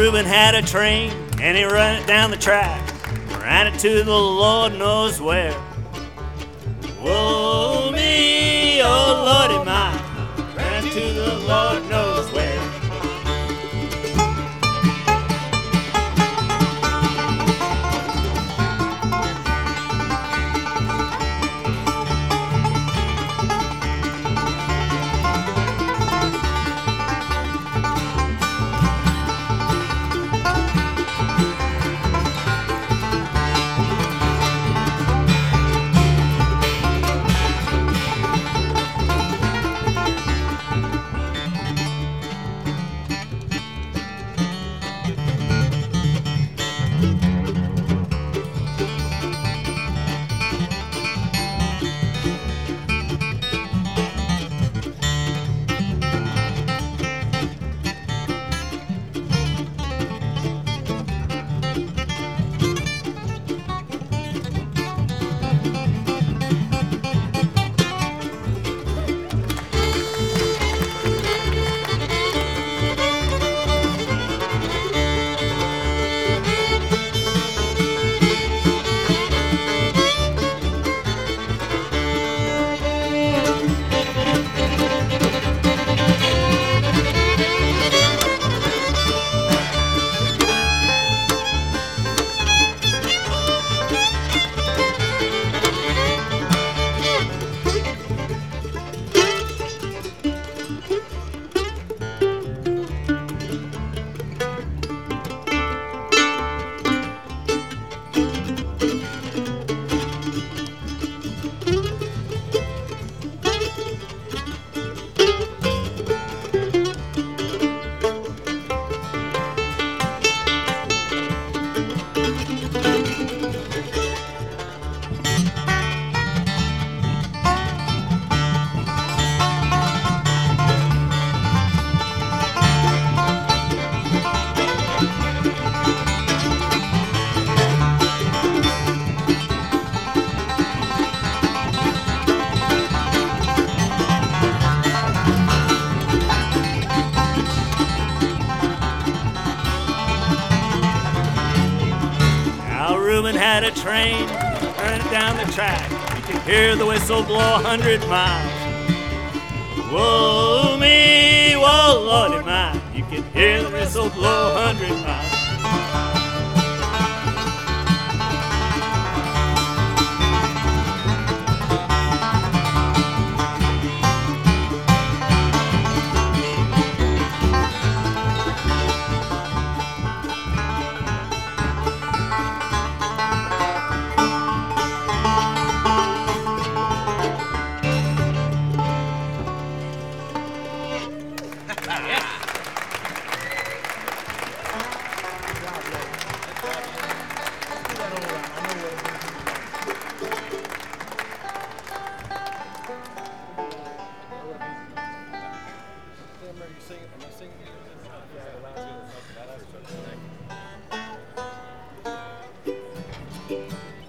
Reuben had a train and he ran it down the track, ran it to the Lord knows where. Whoa me, oh Lordy my, ran it to the Lord knows where. Reuben had a train, ran it down the track. You could hear the whistle blow 100 miles. Whoa me, whoa Lordy my, you could hear the whistle blow 100 miles.